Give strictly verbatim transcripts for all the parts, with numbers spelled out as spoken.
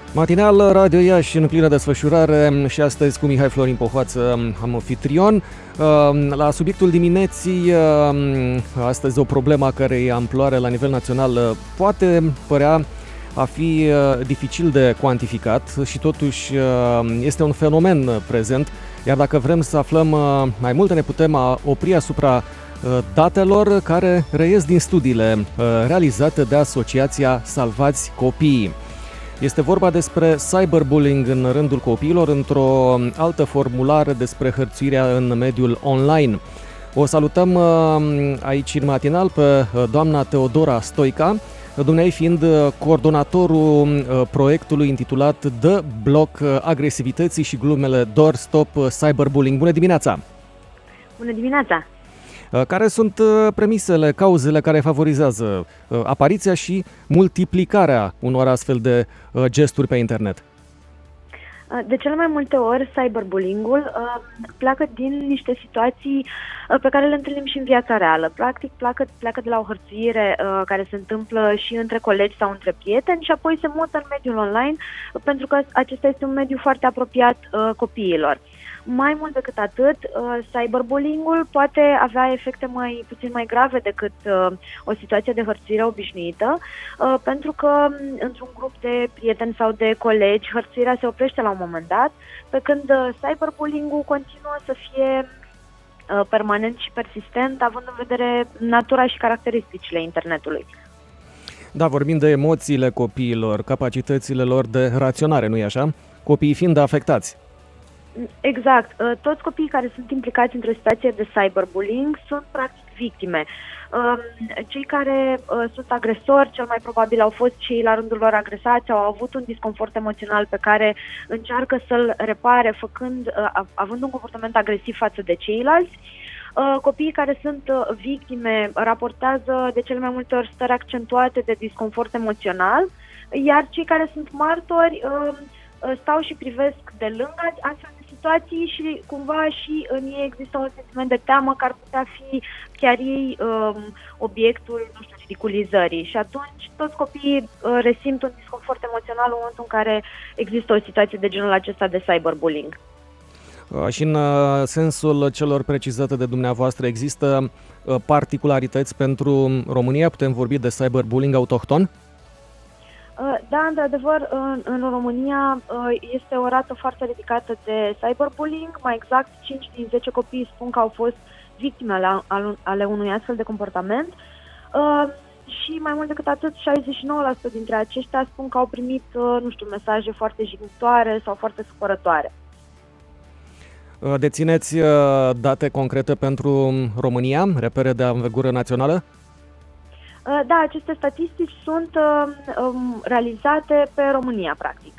Matinal Radio Iași în plină desfășurare și astăzi cu Mihai Florin Pohoață, anfitrion. La subiectul dimineții, astăzi o problemă a cărei amploare la nivel național poate părea a fi dificil de cuantificat și totuși este un fenomen prezent, iar dacă vrem să aflăm mai multe ne putem opri asupra datelor care reies din studiile realizate de Asociația Salvați Copiii. Este vorba despre cyberbullying în rândul copiilor într-o altă formulare despre hărțuirea în mediul online. O salutăm aici în matinal pe doamna Teodora Stoica, dumneai fiind coordonatorul proiectului intitulat The Block agresivității și glumele Door Stop Cyberbullying. Bună dimineața! Bună dimineața! Care sunt premisele, cauzele care favorizează apariția și multiplicarea unor astfel de gesturi pe internet? De cele mai multe ori, cyberbullying-ul pleacă din niște situații pe care le întâlnim și în viața reală. Practic, pleacă, pleacă de la o hărțuire care se întâmplă și între colegi sau între prieteni și apoi se mută în mediul online, pentru că acesta este un mediu foarte apropiat copiilor. Mai mult decât atât, cyberbullying-ul poate avea efecte mai puțin mai grave decât o situație de hărțuire obișnuită, pentru că într-un grup de prieteni sau de colegi, hărțuirea se oprește la un moment dat, pe când cyberbullying-ul continuă să fie permanent și persistent, având în vedere natura și caracteristicile internetului. Da, vorbim de emoțiile copiilor, capacitățile lor de raționare, nu-i așa? Copiii fiind afectați. Exact. Toți copiii care sunt implicați într-o situație de cyberbullying sunt practic victime. Cei care sunt agresori, cel mai probabil au fost cei la rândul lor agresați, au avut un disconfort emoțional pe care încearcă să-l repare, făcând, având un comportament agresiv față de ceilalți. Copiii care sunt victime raportează de cele mai multe ori stări accentuate de disconfort emoțional, iar cei care sunt martori stau și privesc de lângă astfel de situații și cumva și în ei există un sentiment de teamă că ar putea fi chiar ei um, obiectul, nu știu, ridiculizării. Și atunci toți copiii uh, resimt un disconfort emoțional în momentul în care există o situație de genul acesta de cyberbullying. Și în sensul celor precizate de dumneavoastră, există particularități pentru România? Putem vorbi de cyberbullying autohton? Da, într-adevăr, în, în România este o rată foarte ridicată de cyberbullying. Mai exact, cinci din zece copii spun că au fost victime ale, ale unui astfel de comportament. Și mai mult decât atât, șaizeci și nouă la sută dintre aceștia spun că au primit, nu știu, mesaje foarte jignitoare sau foarte supărătoare. Dețineți date concrete pentru România, repere de anvergură națională? Da, aceste statistici sunt um, realizate pe România, practic.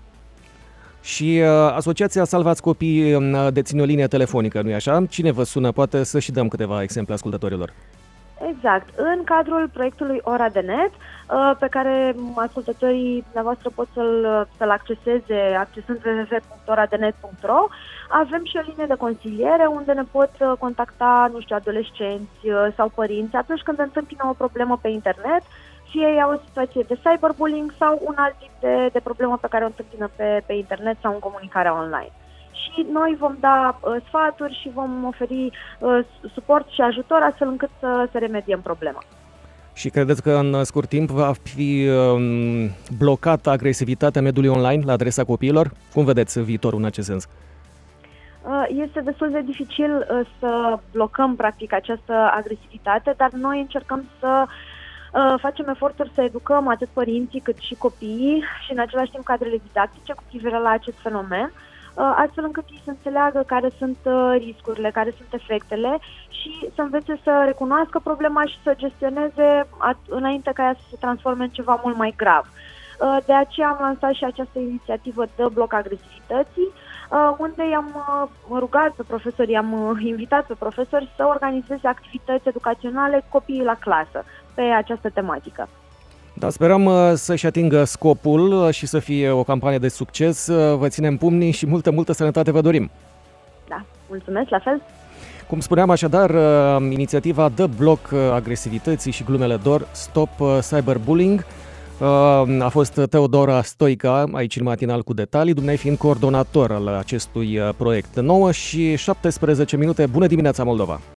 Și uh, Asociația Salvați Copiii deține o linie telefonică, nu-i așa? Cine vă sună? Poate să și dăm câteva exemple ascultătorilor. Exact. În cadrul proiectului Ora de Net, pe care ascultătorii dumneavoastră pot să-l, să-l acceseze accesând w w w punct ora de net punct r o, avem și o linie de consiliere unde ne pot contacta, nu știu, adolescenți sau părinți atunci când întâmpină o problemă pe internet, fie ea o situație de cyberbullying sau un alt tip de, de problemă pe care o întâmpină pe, pe internet sau în comunicarea online. Și noi vom da uh, sfaturi și vom oferi uh, suport și ajutor astfel încât să, să remediem problema. Și credeți că în scurt timp va fi uh, blocată agresivitatea mediului online la adresa copiilor? Cum vedeți viitorul în acest sens? Uh, este destul de dificil uh, să blocăm practic această agresivitate, dar noi încercăm să uh, facem eforturi să educăm atât părinții cât și copiii și în același timp cadrele didactice cu privire la acest fenomen, astfel încât ei să înțeleagă care sunt riscurile, care sunt efectele și să învețe să recunoască problema și să gestioneze înainte ca ea să se transforme în ceva mult mai grav. De aceea am lansat și această inițiativă de bloc agresivității, unde i-am rugat pe profesori, i-am invitat pe profesori să organizeze activități educaționale cu copiii la clasă pe această tematică. Da, sperăm să-și atingă scopul și să fie o campanie de succes. Vă ținem pumnii și multă, multă sănătate vă dorim. Da, mulțumesc, la fel. Cum spuneam așadar, inițiativa The Block agresivității și glumele Door Stop Cyberbullying A fost Teodora Stoica, aici în matinal cu detalii, dumneavoastră fiind coordonator al acestui proiect. nouă și șaptesprezece minute, bună dimineața Moldova!